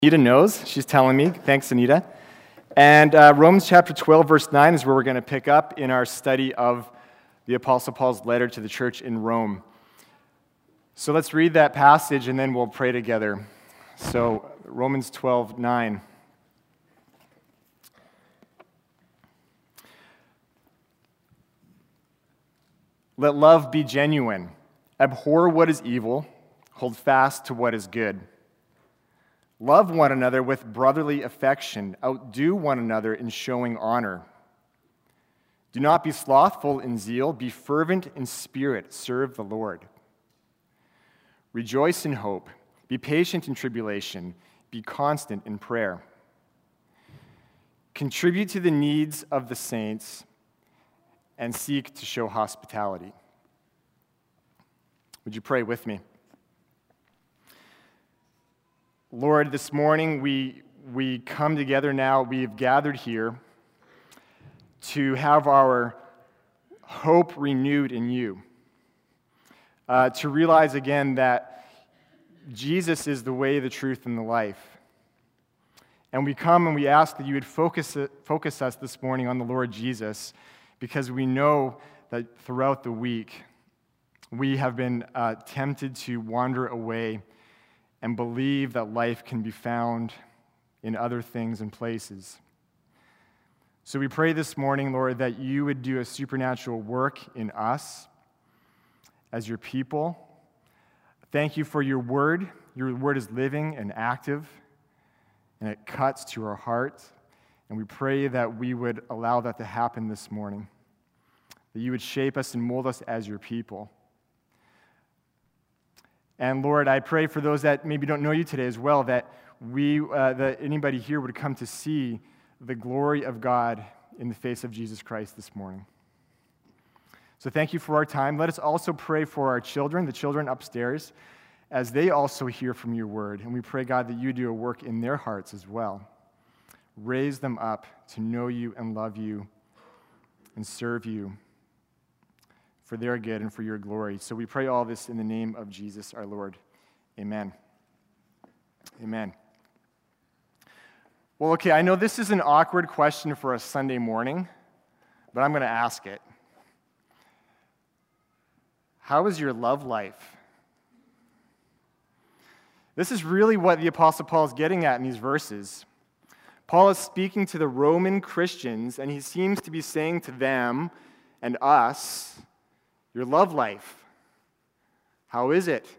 Anita knows. She's telling me. Thanks, Anita. And Romans chapter 12, verse 9 is where we're going to pick up in our study of the Apostle Paul's letter to the church in Rome. So let's read that passage and then we'll pray together. So Romans 12, 9. Let love be genuine. Abhor what is evil. Hold fast to what is good. Love one another with brotherly affection. Outdo one another in showing honor. Do not be slothful in zeal. Be fervent in spirit. Serve the Lord. Rejoice in hope. Be patient in tribulation. Be constant in prayer. Contribute to the needs of the saints and seek to show hospitality. Would you pray with me? Lord, this morning we come together now. We've gathered here to have our hope renewed in you. To realize again that Jesus is the way, the truth, and the life. And we come and we ask that you would focus us this morning on the Lord Jesus, because we know that throughout the week we have been tempted to wander away and believe that life can be found in other things and places. So we pray this morning, Lord, that you would do a supernatural work in us as your people. Thank you for your word. Your word is living and active, and it cuts to our hearts. And we pray that we would allow that to happen this morning, that you would shape us and mold us as your people. And Lord, I pray for those that maybe don't know you today as well, that that anybody here would come to see the glory of God in the face of Jesus Christ this morning. So thank you for our time. Let us also pray for our children, the children upstairs, as they also hear from your word. And we pray, God, that you do a work in their hearts as well. Raise them up to know you and love you and serve you for their good and for your glory. So we pray all this in the name of Jesus our Lord. Amen. Amen. Well, okay, I know this is an awkward question for a Sunday morning, but I'm going to ask it. How is your love life? This is really what the Apostle Paul is getting at in these verses. Paul is speaking to the Roman Christians, and he seems to be saying to them and us, your love life, how is it?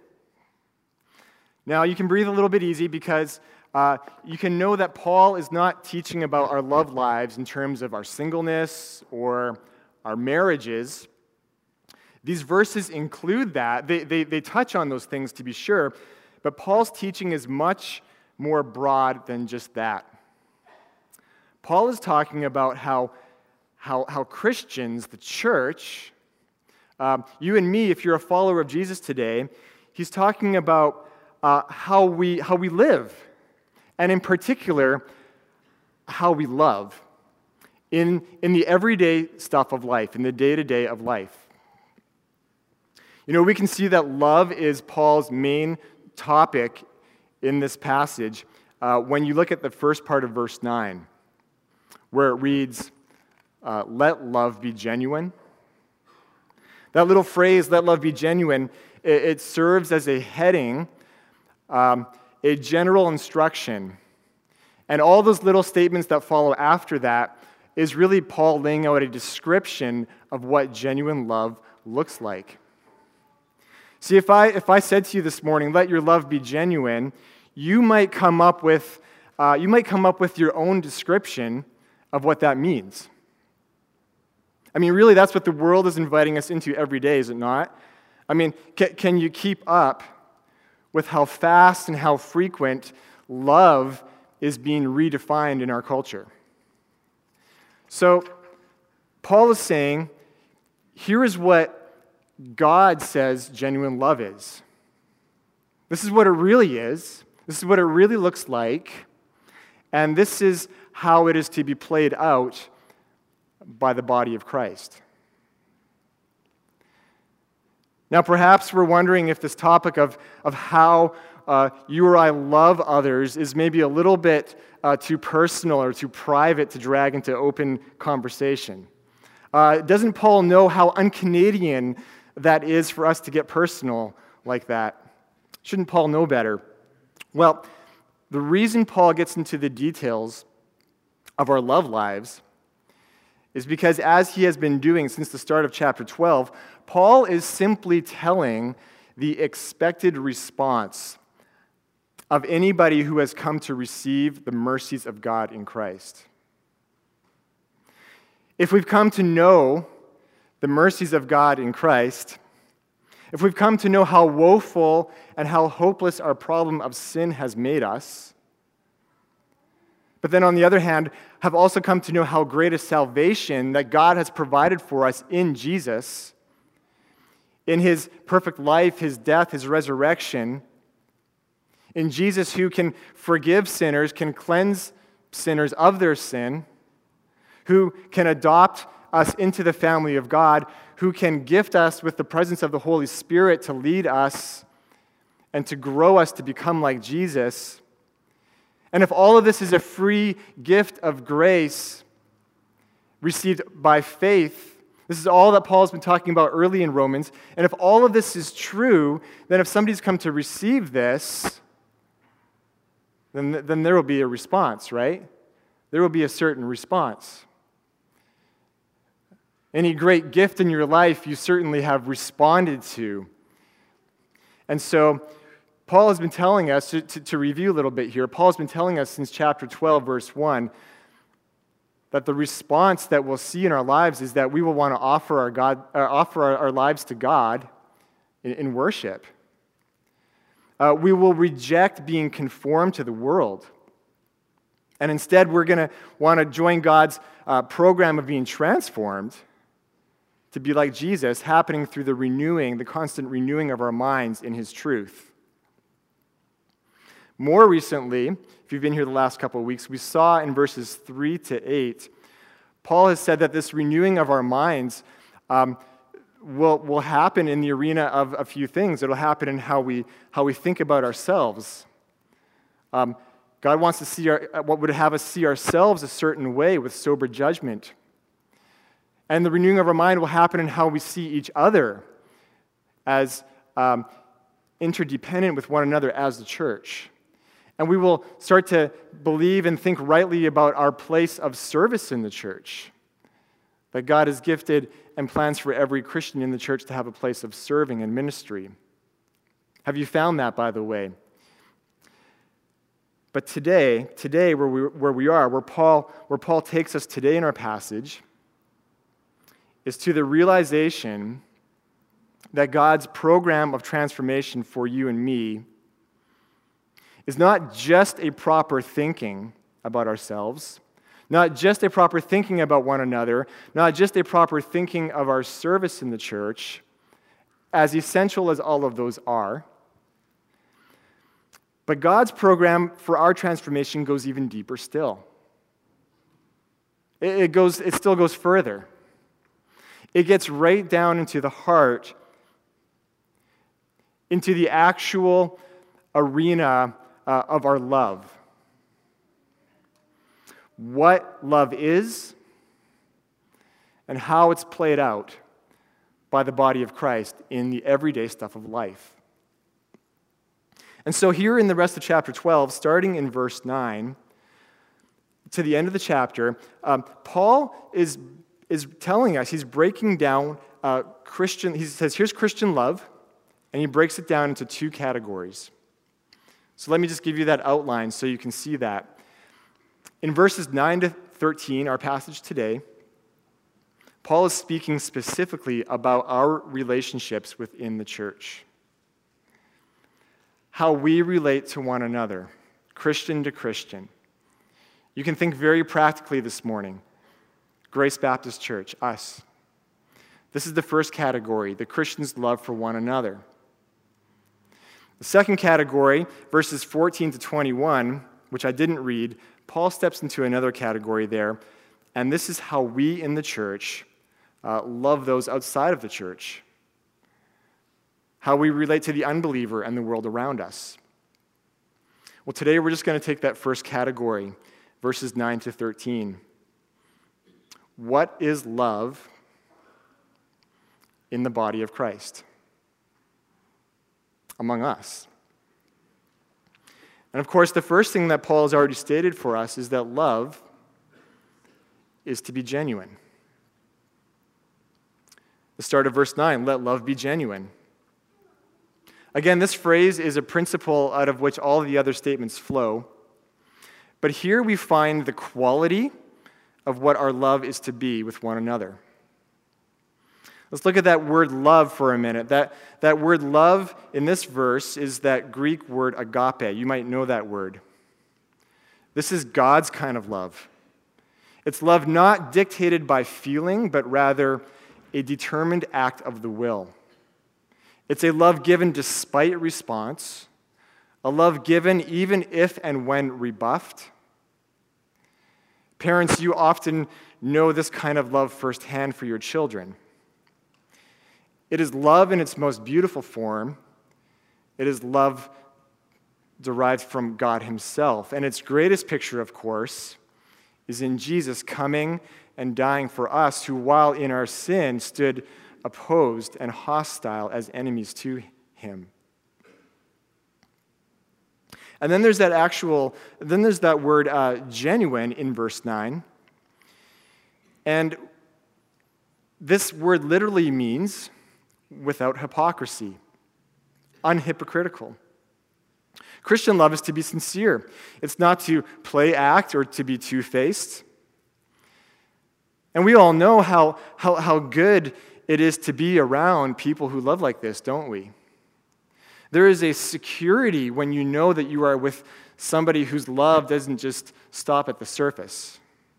Now, you can breathe a little bit easy because you can know that Paul is not teaching about our love lives in terms of our singleness or our marriages. These verses include that. They touch on those things to be sure, but Paul's teaching is much more broad than just that. Paul is talking about how Christians, the church, you and me, if you're a follower of Jesus today, he's talking about how we live, and in particular, how we love in the everyday stuff of life, in the day-to-day of life. You know, we can see that love is Paul's main topic in this passage when you look at the first part of verse 9, where it reads, let love be genuine. That little phrase, let love be genuine, it serves as a heading, a general instruction. And all those little statements that follow after that is really Paul laying out a description of what genuine love looks like. See, if I said to you this morning, let your love be genuine, you might come up with your own description of what that means. I mean, really, that's what the world is inviting us into every day, is it not? I mean, can you keep up with how fast and how frequent love is being redefined in our culture? So, Paul is saying, here is what God says genuine love is. This is what it really is. This is what it really looks like. And this is how it is to be played out by the body of Christ. Now, perhaps we're wondering if this topic of how you or I love others is maybe a little bit too personal or too private to drag into open conversation. Doesn't Paul know how un-Canadian that is for us to get personal like that? Shouldn't Paul know better? Well, the reason Paul gets into the details of our love lives is because, as he has been doing since the start of chapter 12, Paul is simply telling the expected response of anybody who has come to receive the mercies of God in Christ. If we've come to know the mercies of God in Christ, if we've come to know how woeful and how hopeless our problem of sin has made us, but then on the other hand, have also come to know how great a salvation that God has provided for us in Jesus, in his perfect life, his death, his resurrection, in Jesus who can forgive sinners, can cleanse sinners of their sin, who can adopt us into the family of God, who can gift us with the presence of the Holy Spirit to lead us and to grow us to become like Jesus. And if all of this is a free gift of grace received by faith, this is all that Paul's been talking about early in Romans, and if all of this is true, then if somebody's come to receive this, then there will be a response, right? There will be a certain response. Any great gift in your life you certainly have responded to. And so Paul has been telling us, to review a little bit here, Paul has been telling us since chapter 12, verse 1, that the response that we'll see in our lives is that we will want to offer our lives to God in worship. We will reject being conformed to the world. And instead, we're going to want to join God's program of being transformed to be like Jesus, happening through the constant renewing of our minds in his truth. More recently, if you've been here the last couple of weeks, we saw in verses 3 to 8, Paul has said that this renewing of our minds will happen in the arena of a few things. It'll happen in how we think about ourselves. God wants to see what would have us see ourselves a certain way with sober judgment. And the renewing of our mind will happen in how we see each other as interdependent with one another as the church. And we will start to believe and think rightly about our place of service in the church. That God has gifted and plans for every Christian in the church to have a place of serving and ministry. Have you found that, by the way? But today, where Paul takes us today in our passage, is to the realization that God's program of transformation for you and me is not just a proper thinking about ourselves, not just a proper thinking about one another, not just a proper thinking of our service in the church, as essential as all of those are, but God's program for our transformation goes even deeper still. It still goes further. It gets right down into the heart, into the actual arena of our love. What love is and how it's played out by the body of Christ in the everyday stuff of life. And so here in the rest of chapter 12, starting in verse 9 to the end of the chapter, Paul is telling us, he's breaking down he says, here's Christian love, and he breaks it down into two categories. So let me just give you that outline so you can see that. In verses 9 to 13, our passage today, Paul is speaking specifically about our relationships within the church. How we relate to one another, Christian to Christian. You can think very practically this morning. Grace Baptist Church, us. This is the first category, the Christian's love for one another. The second category, verses 14 to 21, which I didn't read, Paul steps into another category there, and this is how we in the church love those outside of the church. How we relate to the unbeliever and the world around us. Well, today we're just going to take that first category, verses 9 to 13. What is love in the body of Christ among us? And of course, the first thing that Paul has already stated for us is that love is to be genuine. The start of verse 9, let love be genuine. Again, this phrase is a principle out of which all the other statements flow. But here we find the quality of what our love is to be with one another. Let's look at that word love for a minute. That word love in this verse is that Greek word agape. You might know that word. This is God's kind of love. It's love not dictated by feeling, but rather a determined act of the will. It's a love given despite response, a love given even if and when rebuffed. Parents, you often know this kind of love firsthand for your children. It is love in its most beautiful form. It is love derived from God himself. And its greatest picture, of course, is in Jesus coming and dying for us, who, while in our sin, stood opposed and hostile as enemies to him. And then there's that word genuine in verse 9. And this word literally means without hypocrisy, unhypocritical. Christian love is to be sincere. It's not to play act or to be two-faced. And we all know how good it is to be around people who love like this, don't we? There is a security when you know that you are with somebody whose love doesn't just stop at the surface.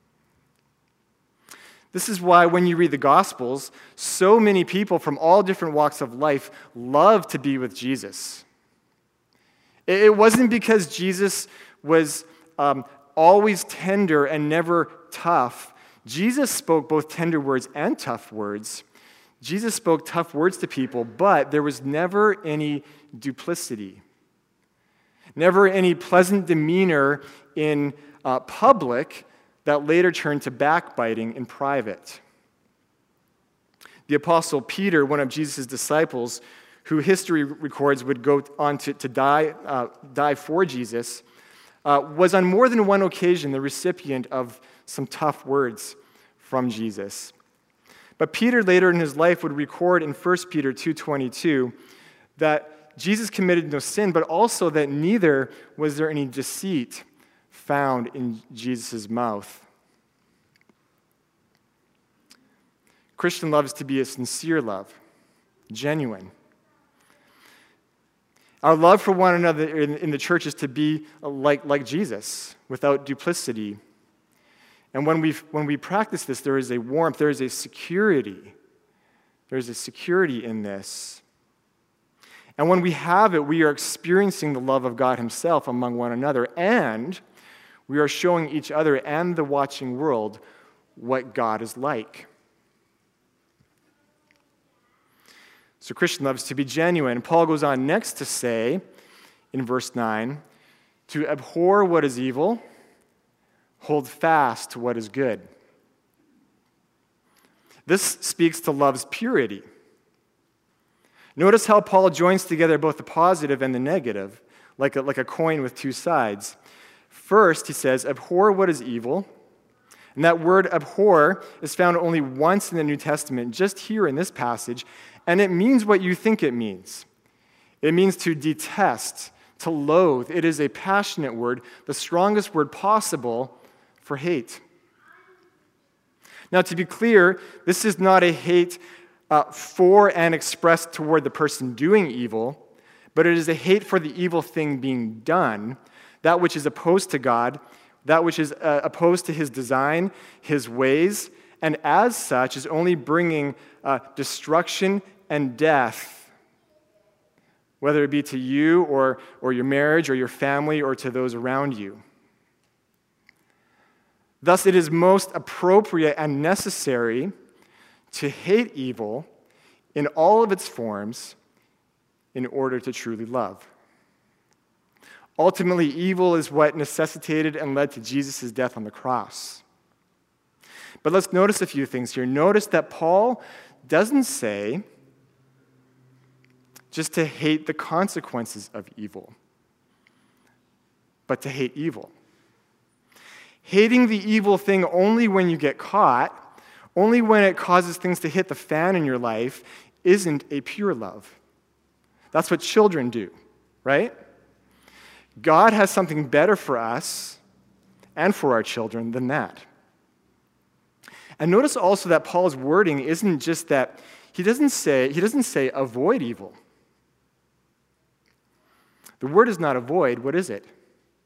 This is why when you read the Gospels, so many people from all different walks of life love to be with Jesus. It wasn't because Jesus was always tender and never tough. Jesus spoke both tender words and tough words. Jesus spoke tough words to people, but there was never any duplicity, never any pleasant demeanor in public that later turned to backbiting in private. The Apostle Peter, one of Jesus' disciples, who history records would go on to die for Jesus, was on more than one occasion the recipient of some tough words from Jesus. But Peter later in his life would record in 1 Peter 2:22 that Jesus committed no sin, but also that neither was there any deceit found in Jesus' mouth. Christian love is to be a sincere love, genuine. Our love for one another in the church is to be like Jesus, without duplicity. And when we practice this, there is a warmth, there is a security. There is a security in this. And when we have it, we are experiencing the love of God himself among one another, and we are showing each other and the watching world what God is like. So Christian love is to be genuine. Paul goes on next to say, in verse 9, to abhor what is evil, hold fast to what is good. This speaks to love's purity. Notice how Paul joins together both the positive and the negative, like a coin with two sides. First, he says, abhor what is evil. And that word abhor is found only once in the New Testament, just here in this passage, and it means what you think it means. It means to detest, to loathe. It is a passionate word, the strongest word possible for hate. Now, to be clear, this is not a hate for and expressed toward the person doing evil, but it is a hate for the evil thing being done, that which is opposed to God, that which is opposed to his design, his ways, and as such is only bringing destruction and death, whether it be to you or your marriage or your family or to those around you. Thus, it is most appropriate and necessary to hate evil in all of its forms in order to truly love. Ultimately, evil is what necessitated and led to Jesus' death on the cross. But let's notice a few things here. Notice that Paul doesn't say just to hate the consequences of evil, but to hate evil. Hating the evil thing only when you get caught, only when it causes things to hit the fan in your life, isn't a pure love. That's what children do, right? God has something better for us and for our children than that. And notice also that Paul's wording isn't just that he doesn't say avoid evil. The word is not avoid. What is it?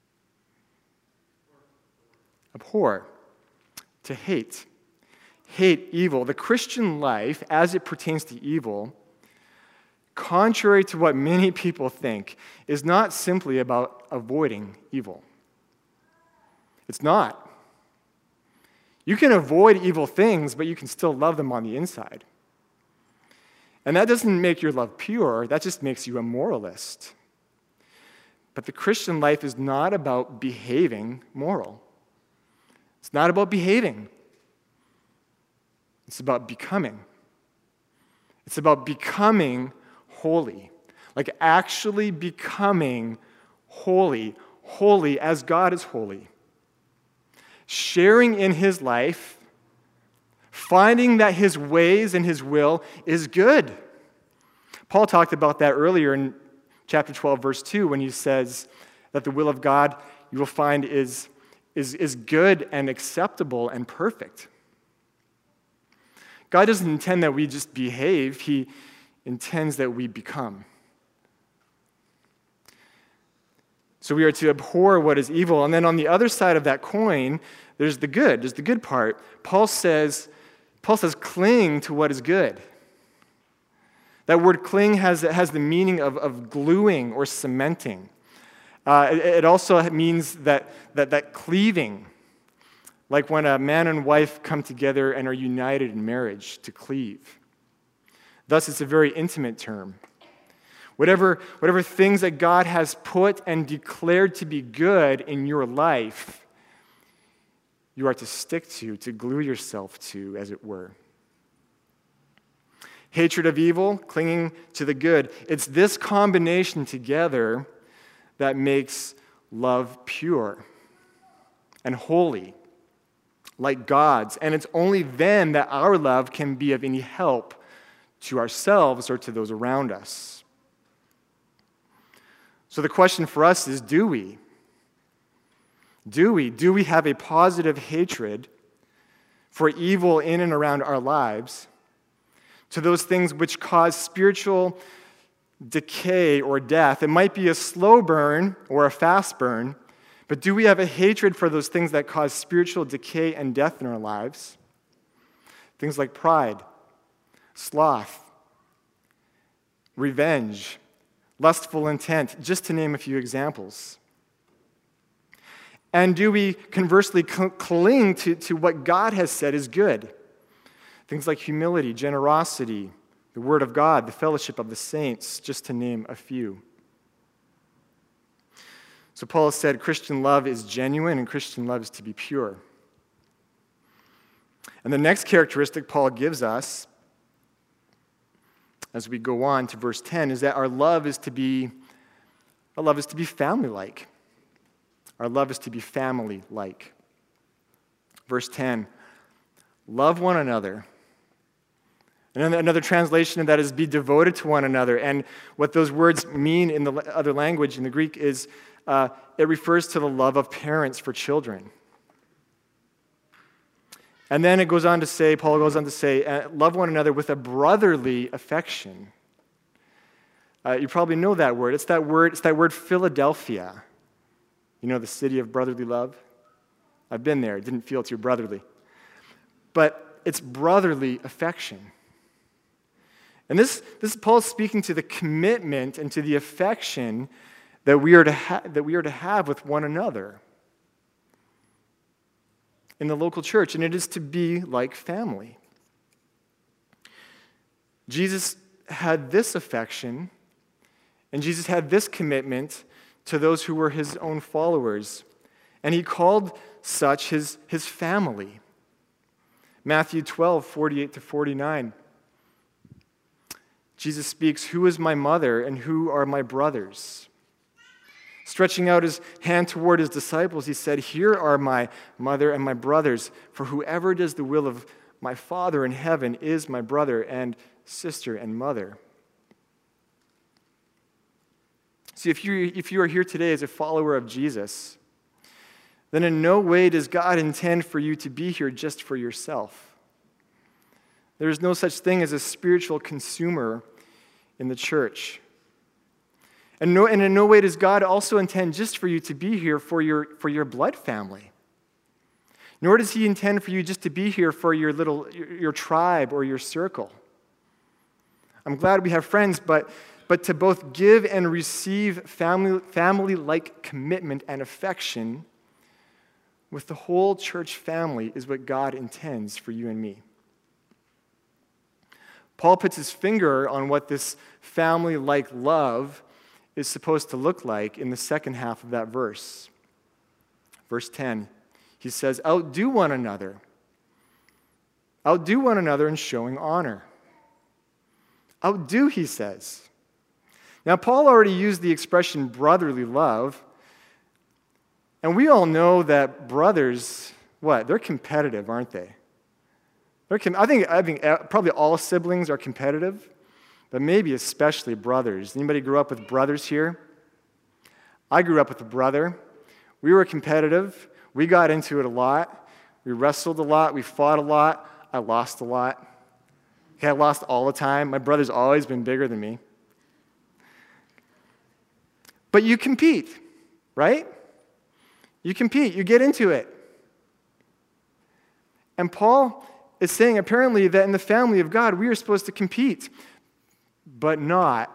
Abhor. To hate. Hate evil. The Christian life, as it pertains to evil, contrary to what many people think, is not simply about avoiding evil. It's not. You can avoid evil things, but you can still love them on the inside. And that doesn't make your love pure, that just makes you a moralist. But the Christian life is not about behaving moral. It's not about behaving. It's about becoming. It's about becoming holy. Like actually becoming holy as God is holy. Sharing in his life, finding that his ways and his will is good. Paul talked about that earlier in chapter 12, verse 2, when he says that the will of God you will find is good and acceptable and perfect. God doesn't intend that we just behave, he intends that we become. So we are to abhor what is evil. And then on the other side of that coin, there's the good part. Paul says, cling to what is good. That word cling has the meaning of gluing or cementing. It also means that cleaving, like when a man and wife come together and are united in marriage, to cleave. Thus, it's a very intimate term. Whatever things that God has put and declared to be good in your life, you are to stick to glue yourself to, as it were. Hatred of evil, clinging to the good. It's this combination together that makes love pure and holy, like God's. And it's only then that our love can be of any help to ourselves or to those around us. So the question for us is, do we? Do we have a positive hatred for evil in and around our lives, to those things which cause spiritual decay or death? It might be a slow burn or a fast burn, but do we have a hatred for those things that cause spiritual decay and death in our lives? Things like pride, sloth, revenge, lustful intent, just to name a few examples. And do we conversely cling to what God has said is good? Things like humility, generosity, the Word of God, the fellowship of the saints, just to name a few. So Paul said Christian love is genuine and Christian love is to be pure. And the next characteristic Paul gives us, as we go on to verse 10, is that our love is to be family-like. Our love is to be family-like. Verse 10, love one another. And another translation of that is be devoted to one another. And what those words mean in the other language, in the Greek, is it refers to the love of parents for children. And then Paul goes on to say, love one another with a brotherly affection. You probably know that word. It's that word Philadelphia. You know, the city of brotherly love? I've been there. It didn't feel too brotherly. But it's brotherly affection. And this Paul is speaking to the commitment and to the affection that we are to have with one another in the local church, and it is to be like family. Jesus had this affection, and Jesus had this commitment to those who were his own followers, and he called such his family. Matthew 12, 48 to 49. Jesus speaks, "Who is my mother and who are my brothers?" Stretching out his hand toward his disciples, he said, "Here are my mother and my brothers, for whoever does the will of my Father in heaven is my brother and sister and mother." See, if you are here today as a follower of Jesus, then in no way does God intend for you to be here just for yourself. There is no such thing as a spiritual consumer in the church. And in no way does God also intend just for you to be here for your blood family. Nor does he intend for you just to be here for your tribe or your circle. I'm glad we have friends, but to both give and receive family-like commitment and affection with the whole church family is what God intends for you and me. Paul puts his finger on what this family-like love is supposed to look like in the second half of that verse. Verse 10, he says, outdo one another. Outdo one another in showing honor. Outdo, he says. Now, Paul already used the expression brotherly love, and we all know that brothers, they're competitive, aren't they? I think probably all siblings are competitive, but maybe especially brothers. Anybody grew up with brothers here? I grew up with a brother. We were competitive. We got into it a lot. We wrestled a lot. We fought a lot. I lost a lot. Okay, I lost all the time. My brother's always been bigger than me. But you compete, right? You compete. You get into it. And Paul is saying apparently that in the family of God, we are supposed to compete, but not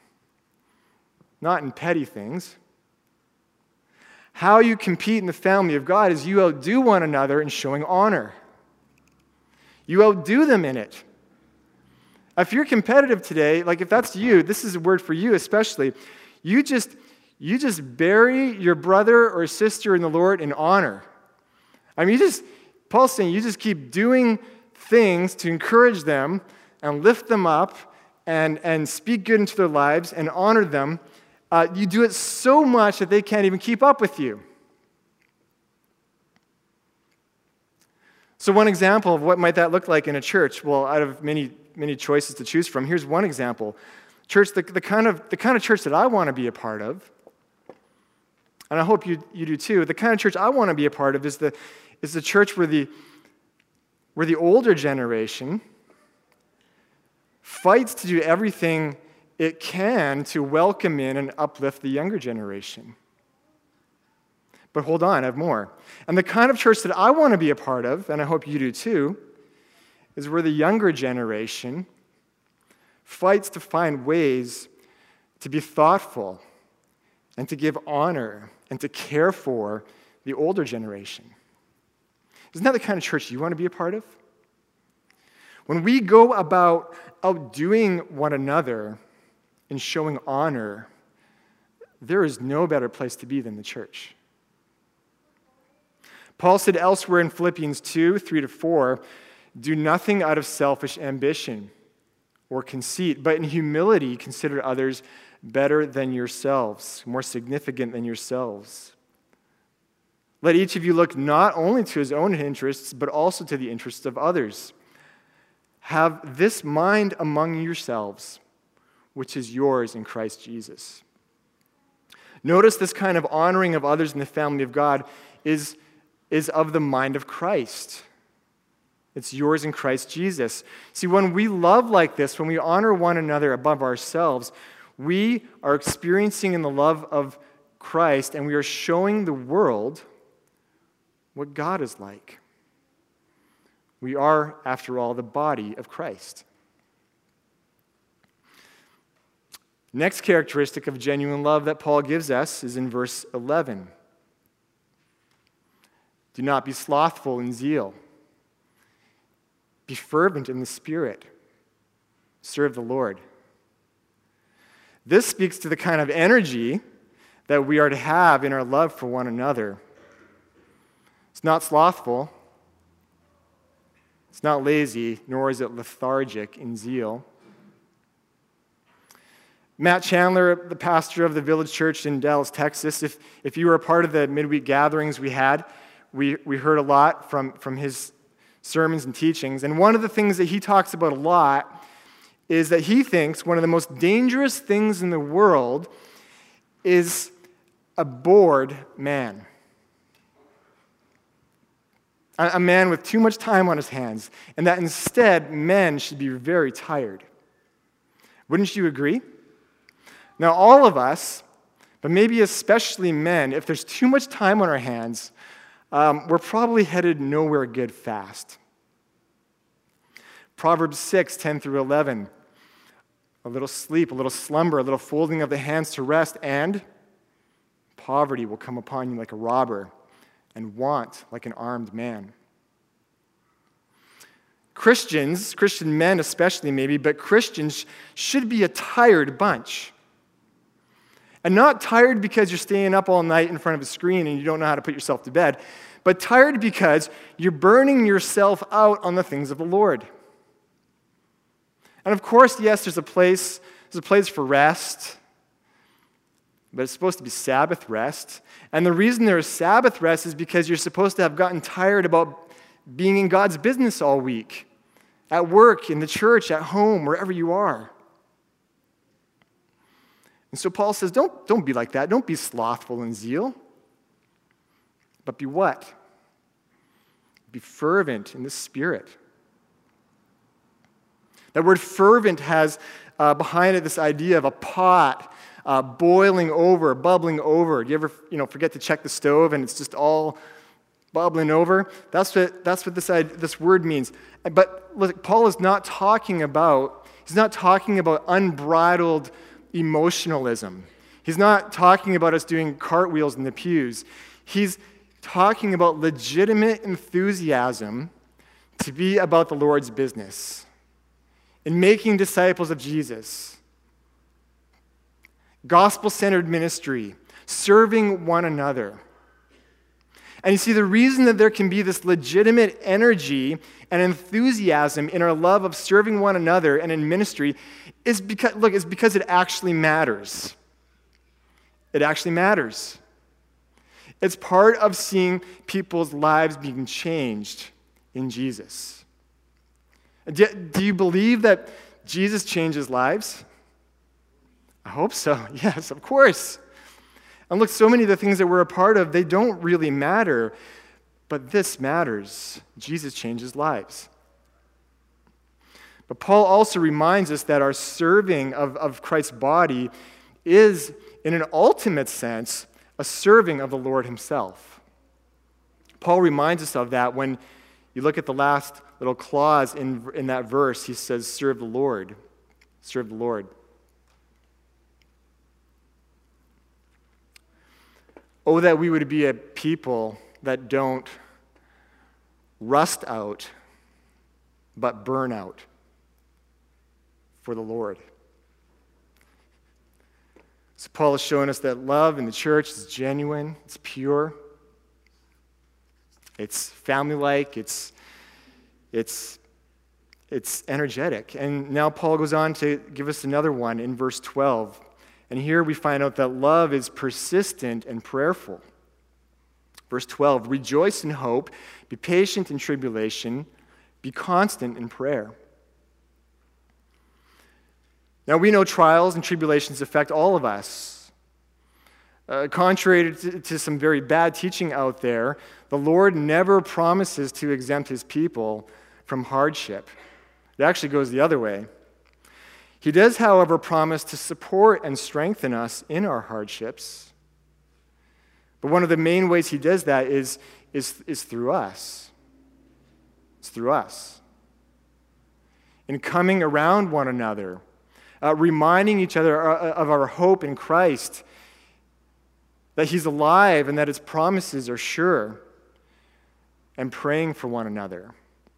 in petty things. How you compete in the family of God is you outdo one another in showing honor. You outdo them in it. If you're competitive today, like if that's you, this is a word for you especially, you just bury your brother or sister in the Lord in honor. I mean, Paul's saying you just keep doing things to encourage them and lift them up and speak good into their lives and honor them. You do it so much that they can't even keep up with you. So one example of what might that look like in a church, well, out of many choices to choose from, here's one example. Church, the kind of church that I want to be a part of, and I hope you do too, the kind of church I want to be a part of is the church where the older generation fights to do everything it can to welcome in and uplift the younger generation. But hold on, I have more. And the kind of church that I want to be a part of, and I hope you do too, is where the younger generation fights to find ways to be thoughtful and to give honor and to care for the older generation. Isn't that the kind of church you want to be a part of? When we go about outdoing one another in showing honor, there is no better place to be than the church. Paul said elsewhere in Philippians 2, 3-4, do nothing out of selfish ambition or conceit, but in humility consider others better than yourselves, more significant than yourselves. Let each of you look not only to his own interests, but also to the interests of others. Have this mind among yourselves, which is yours in Christ Jesus. Notice this kind of honoring of others in the family of God is of the mind of Christ. It's yours in Christ Jesus. See, when we love like this, when we honor one another above ourselves, we are experiencing in the love of Christ, and we are showing the world what God is like. We are, after all, the body of Christ. Next characteristic of genuine love that Paul gives us is in verse 11. Do not be slothful in zeal. Be fervent in the Spirit. Serve the Lord. This speaks to the kind of energy that we are to have in our love for one another. It's not slothful. It's not lazy, nor is it lethargic in zeal. Matt Chandler, the pastor of the Village Church in Dallas, Texas, if you were a part of the midweek gatherings we had, we heard a lot from his sermons and teachings. And one of the things that he talks about a lot is that he thinks one of the most dangerous things in the world is a bored man. A man with too much time on his hands, and that instead men should be very tired. Wouldn't you agree? Now, all of us, but maybe especially men, if there's too much time on our hands, we're probably headed nowhere good fast. Proverbs 6:10 through 11. A little sleep, a little slumber, a little folding of the hands to rest, and poverty will come upon you like a robber, and want like an armed man. Christians, Christian men especially maybe, but Christians should be a tired bunch. And not tired because you're staying up all night in front of a screen and you don't know how to put yourself to bed, but tired because you're burning yourself out on the things of the Lord. And of course, yes, there's a place for rest, but it's supposed to be Sabbath rest. And the reason there's Sabbath rest is because you're supposed to have gotten tired about being in God's business all week, at work, in the church, at home, wherever you are. And so Paul says, don't be like that. Don't be slothful in zeal. But be what? Be fervent in the Spirit. That word fervent has behind it this idea of a pot boiling over, bubbling over. Do you ever forget to check the stove and it's just all bubbling over? That's what this word means. But look, Paul is not talking about, he's not talking about unbridled emotionalism. He's not talking about us doing cartwheels in the pews. He's talking about legitimate enthusiasm to be about the Lord's business in making disciples of Jesus. Gospel-centered ministry, serving one another. And you see, the reason that there can be this legitimate energy and enthusiasm in our love of serving one another and in ministry is because it actually matters. It actually matters. It's part of seeing people's lives being changed in Jesus. Do you believe that Jesus changes lives? I hope so. Yes, of course. And look, so many of the things that we're a part of, they don't really matter, but this matters. Jesus changes lives. But Paul also reminds us that our serving of Christ's body is, in an ultimate sense, a serving of the Lord himself. Paul reminds us of that when you look at the last little clause in that verse. He says, serve the Lord. Serve the Lord. Oh, that we would be a people that don't rust out, but burn out for the Lord. So Paul is showing us that love in the church is genuine, it's pure, it's family-like, it's energetic. And now Paul goes on to give us another one in verse 12. And here we find out that love is persistent and prayerful. Verse 12, rejoice in hope, be patient in tribulation, be constant in prayer. Now we know trials and tribulations affect all of us. Contrary to some very bad teaching out there, the Lord never promises to exempt his people from hardship. It actually goes the other way. He does, however, promise to support and strengthen us in our hardships. But one of the main ways he does that is through us. It's through us. In coming around one another, reminding each other of our hope in Christ, that he's alive and that his promises are sure, and praying for one another.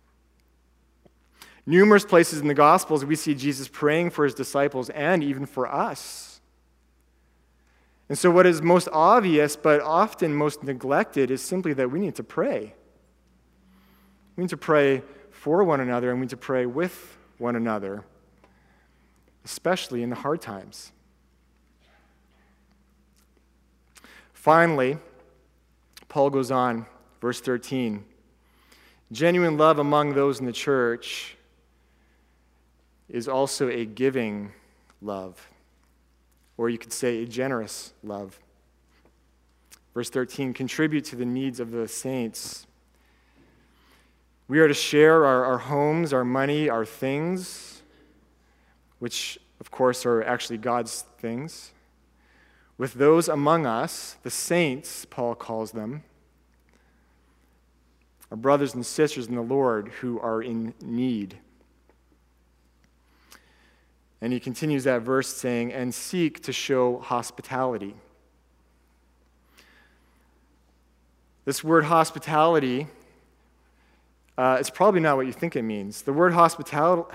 Numerous places in the Gospels we see Jesus praying for his disciples and even for us. And so what is most obvious, but often most neglected, is simply that we need to pray. We need to pray for one another, and we need to pray with one another, especially in the hard times. Finally, Paul goes on, verse 13. Genuine love among those in the church is also a giving love, or you could say a generous love. Verse 13, contribute to the needs of the saints. We are to share our homes, our money, our things, which, of course, are actually God's things, with those among us, the saints, Paul calls them, our brothers and sisters in the Lord who are in need. And he continues that verse saying, and seek to show hospitality. This word hospitality, it's probably not what you think it means. The word hospitality,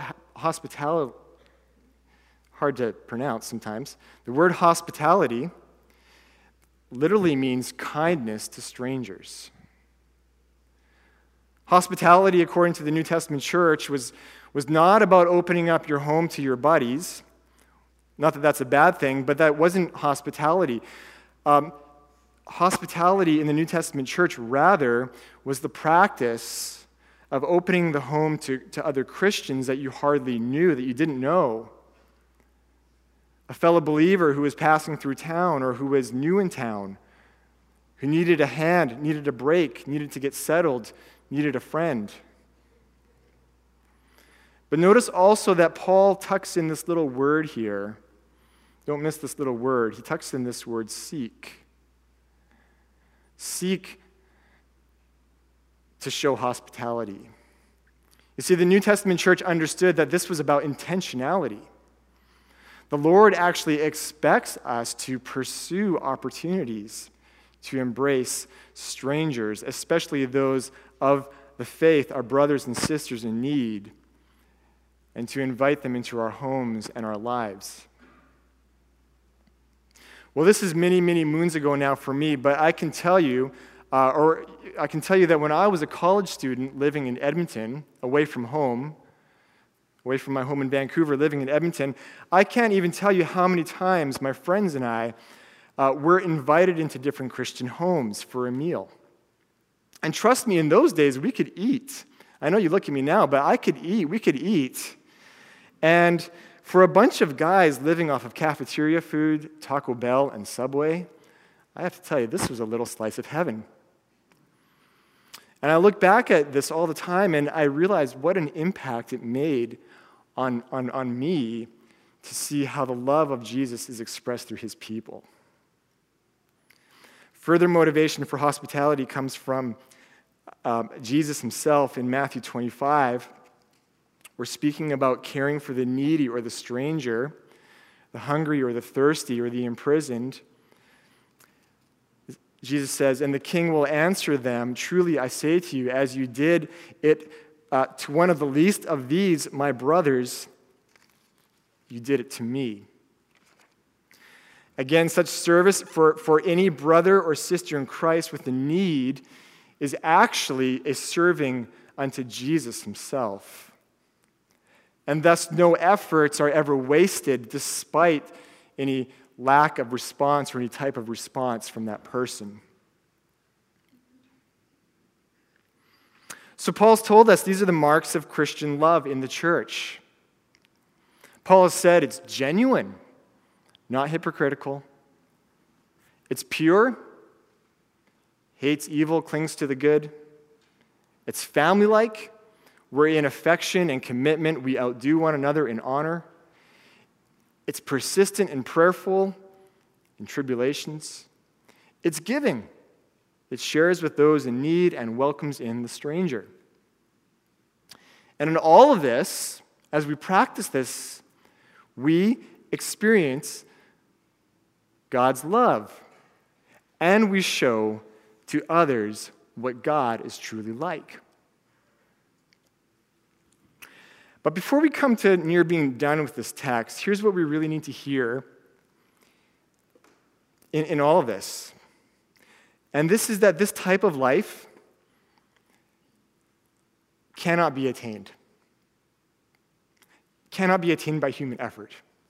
hard to pronounce sometimes. The word hospitality literally means kindness to strangers. Hospitality, according to the New Testament church, was not about opening up your home to your buddies. Not that that's a bad thing, but that wasn't hospitality. Hospitality in the New Testament church, rather, was the practice of opening the home to other Christians that you hardly knew, that you didn't know. A fellow believer who was passing through town or who was new in town, who needed a hand, needed a break, needed to get settled, needed a friend. But notice also that Paul tucks in this little word here. Don't miss this little word. He tucks in this word, seek. Seek to show hospitality. You see, the New Testament church understood that this was about intentionality. The Lord actually expects us to pursue opportunities to embrace strangers, especially those of the faith, our brothers and sisters in need, and to invite them into our homes and our lives. Well, this is many, many moons ago now for me, but I can tell you that when I was a college student living in Edmonton, away from my home in Vancouver, living in Edmonton, I can't even tell you how many times my friends and I were invited into different Christian homes for a meal. And trust me, in those days, we could eat. I know you look at me now, but we could eat. And for a bunch of guys living off of cafeteria food, Taco Bell, and Subway, I have to tell you, this was a little slice of heaven. And I look back at this all the time, and I realize what an impact it made on me to see how the love of Jesus is expressed through his people. Further motivation for hospitality comes from Jesus himself in Matthew 25. We're speaking about caring for the needy or the stranger, the hungry or the thirsty or the imprisoned. Jesus says, and the king will answer them, truly I say to you, as you did it to one of the least of these, my brothers, you did it to me. Again, such service for any brother or sister in Christ with a need is actually a serving unto Jesus himself. And thus no efforts are ever wasted despite any lack of response or any type of response from that person. So Paul's told us these are the marks of Christian love in the church. Paul has said it's genuine, not hypocritical. It's pure, hates evil, clings to the good. It's family-like, where in affection and commitment we outdo one another in honor. It's persistent and prayerful in tribulations. It's giving. It shares with those in need and welcomes in the stranger. And in all of this, as we practice this, we experience God's love, and we show to others what God is truly like. But before we come to near being done with this text, here's what we really need to hear in all of this. And this is that this type of life cannot be attained. Cannot be attained by human effort.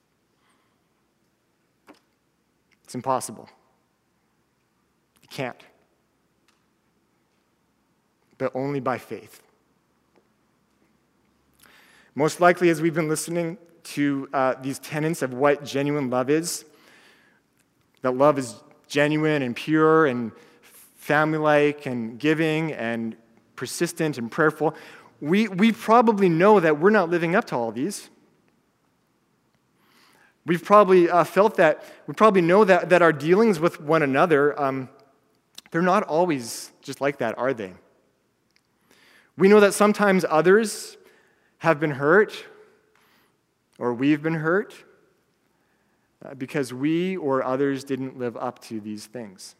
It's impossible. You can't. But only by faith. Most likely, as we've been listening to these tenets of what genuine love is, that love is genuine and pure and family-like and giving and persistent and prayerful, we probably know that we're not living up to all these. We've probably felt that, we probably know that our dealings with one another, they're not always just like that, are they? We know that sometimes others have been hurt, or we've been hurt, because we or others didn't live up to these things.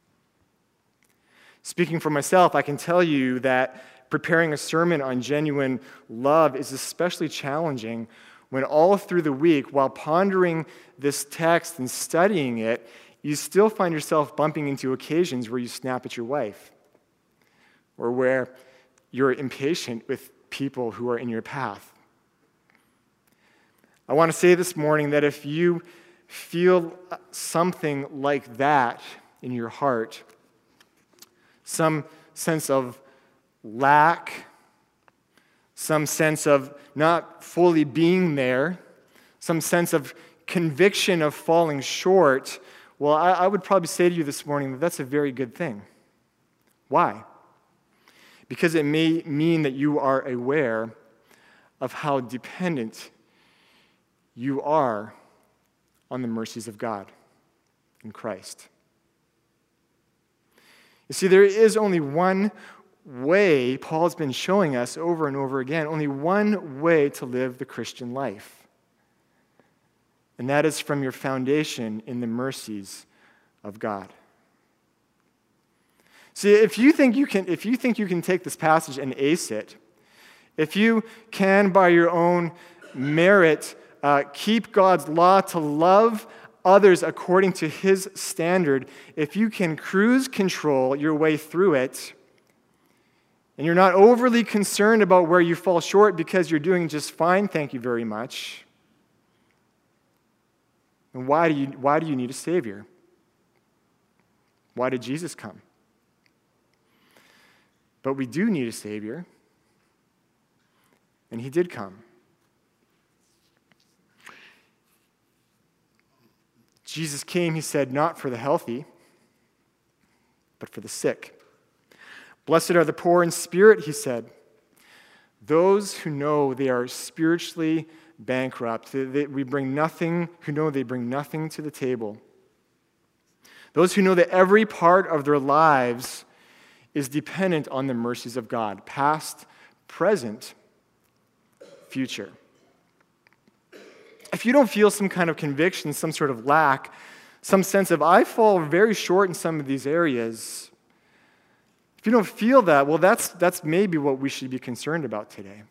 Speaking for myself, I can tell you that preparing a sermon on genuine love is especially challenging when all through the week, while pondering this text and studying it, you still find yourself bumping into occasions where you snap at your wife, or where you're impatient with people who are in your path. I want to say this morning that if you feel something like that in your heart, some sense of lack, some sense of not fully being there, some sense of conviction of falling short, well, I would probably say to you this morning that that's a very good thing. Why? Because it may mean that you are aware of how dependent you are on the mercies of God in Christ. You see, there is only one way, Paul's been showing us over and over again, only one way to live the Christian life. And that is from your foundation in the mercies of God. See, if you think you can take this passage and ace it, if you can by your own merit keep God's law to love others according to his standard, if you can cruise control your way through it, and you're not overly concerned about where you fall short because you're doing just fine, thank you very much, then why do you need a Savior? Why did Jesus come? But we do need a Savior, and he did come. Jesus came, he said, not for the healthy, but for the sick. Blessed are the poor in spirit, he said. Those who know they are spiritually bankrupt, who know they bring nothing to the table. Those who know that every part of their lives is dependent on the mercies of God, past, present, future. If you don't feel some kind of conviction, some sort of lack, some sense of, I fall very short in some of these areas, if you don't feel that, well, that's maybe what we should be concerned about today.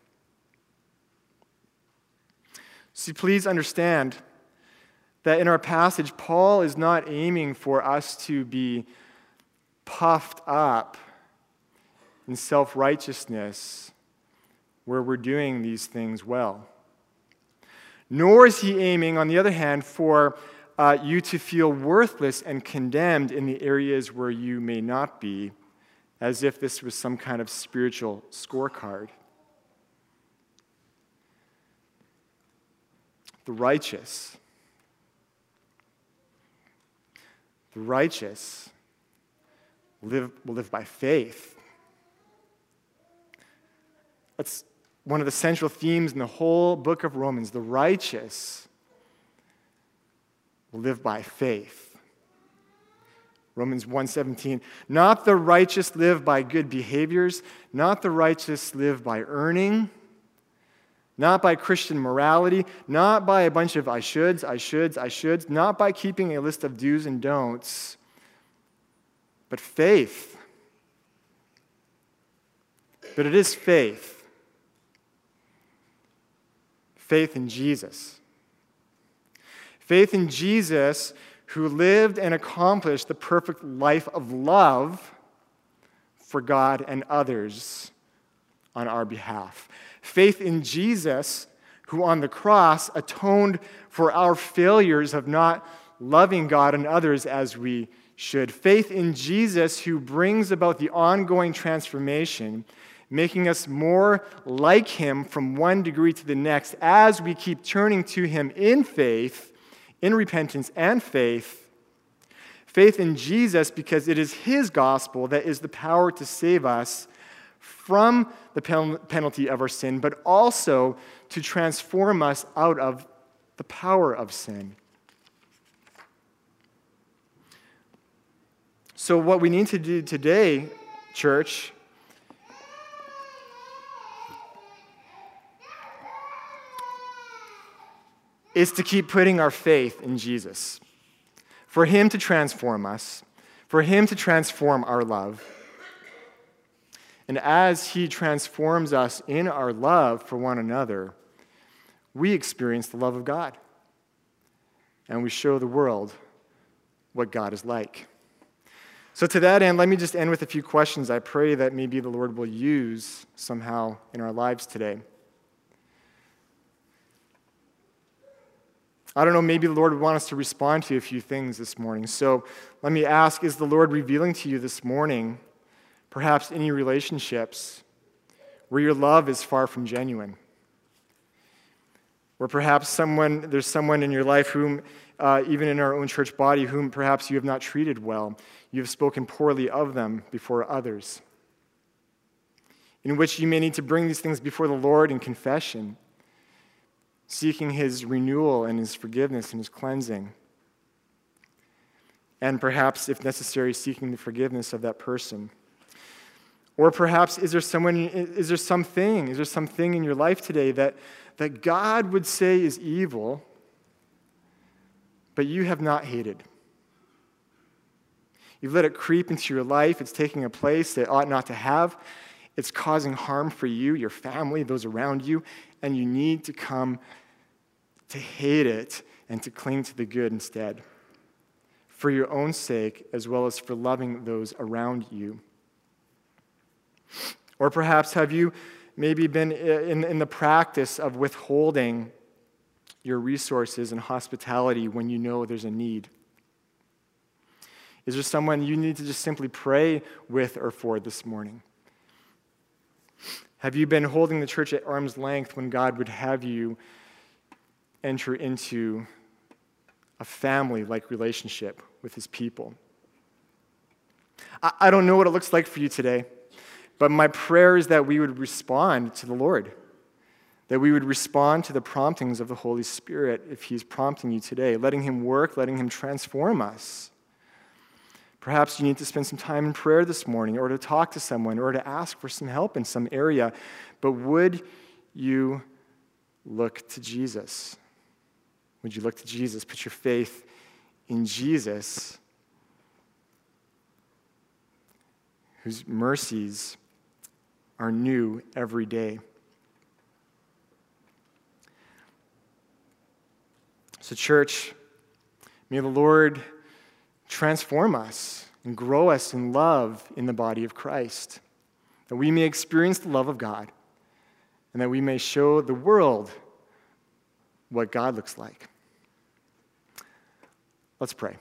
See, please understand that in our passage, Paul is not aiming for us to be puffed up in self-righteousness where we're doing these things well. Nor is he aiming, on the other hand, for you to feel worthless and condemned in the areas where you may not be, as if this was some kind of spiritual scorecard. The righteous will live by faith. That's one of the central themes in the whole book of Romans. The righteous will live by faith. Romans 1:17. Not the righteous live by good behaviors, not the righteous live by earning, not by Christian morality, not by a bunch of I shoulds, not by keeping a list of do's and don'ts, but faith. But it is faith. Faith in Jesus. Faith in Jesus, who lived and accomplished the perfect life of love for God and others on our behalf. Faith in Jesus, who on the cross atoned for our failures of not loving God and others as we should. Faith in Jesus, who brings about the ongoing transformation, making us more like him from one degree to the next as we keep turning to him in faith, in repentance and faith. Faith in Jesus, because it is his gospel that is the power to save us from the penalty of our sin, but also to transform us out of the power of sin. So what we need to do today, church, is to keep putting our faith in Jesus, for him to transform us, for him to transform our love. And as he transforms us in our love for one another, we experience the love of God. And we show the world what God is like. So to that end, let me just end with a few questions I pray that maybe the Lord will use somehow in our lives today. I don't know, maybe the Lord would want us to respond to a few things this morning. So let me ask, is the Lord revealing to you this morning perhaps any relationships where your love is far from genuine? Where perhaps there's someone in your life whom, even in our own church body, whom perhaps you have not treated well. You have spoken poorly of them before others. In which you may need to bring these things before the Lord in confession, seeking his renewal and his forgiveness and his cleansing. And perhaps, if necessary, seeking the forgiveness of that person. Or perhaps is there something in your life today that God would say is evil, but you have not hated? You've let it creep into your life. It's taking a place that it ought not to have. It's causing harm for you, your family, those around you, and you need to come to hate it and to cling to the good instead, for your own sake as well as for loving those around you. Or perhaps have you maybe been in the practice of withholding your resources and hospitality when you know there's a need? Is there someone you need to just simply pray with or for this morning? Have you been holding the church at arm's length when God would have you enter into a family-like relationship with his people? I don't know what it looks like for you today, but my prayer is that we would respond to the Lord, that we would respond to the promptings of the Holy Spirit if he's prompting you today, letting him work, letting him transform us. Perhaps you need to spend some time in prayer this morning, or to talk to someone, or to ask for some help in some area. But would you look to Jesus? Would you look to Jesus? Put your faith in Jesus, whose mercies are new every day. So, church, may the Lord transform us and grow us in love in the body of Christ, that we may experience the love of God, and that we may show the world what God looks like. Let's pray.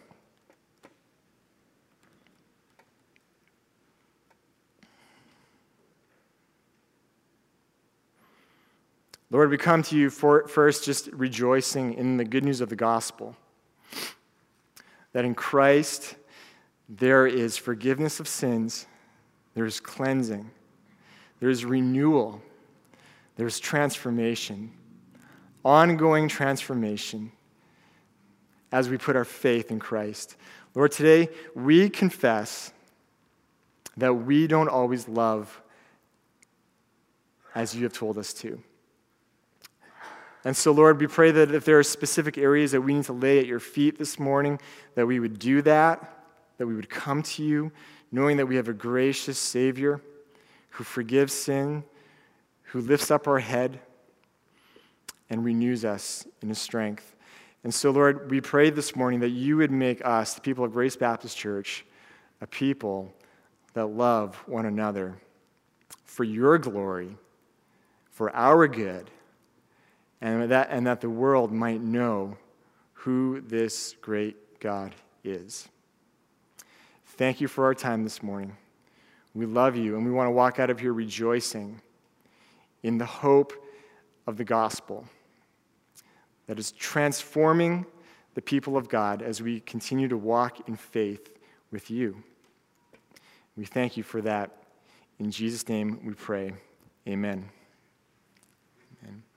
Lord, we come to you first just rejoicing in the good news of the gospel, that in Christ there is forgiveness of sins, there is cleansing, there is renewal, there is transformation, ongoing transformation as we put our faith in Christ. Lord, today we confess that we don't always love as you have told us to. And so, Lord, we pray that if there are specific areas that we need to lay at your feet this morning, that we would do that we would come to you, knowing that we have a gracious Savior who forgives sin, who lifts up our head, and renews us in his strength. And so, Lord, we pray this morning that you would make us, the people of Grace Baptist Church, a people that love one another for your glory, for our good, and that the world might know who this great God is. Thank you for our time this morning. We love you, and we want to walk out of here rejoicing in the hope of the gospel that is transforming the people of God as we continue to walk in faith with you. We thank you for that. In Jesus' name we pray. Amen. Amen.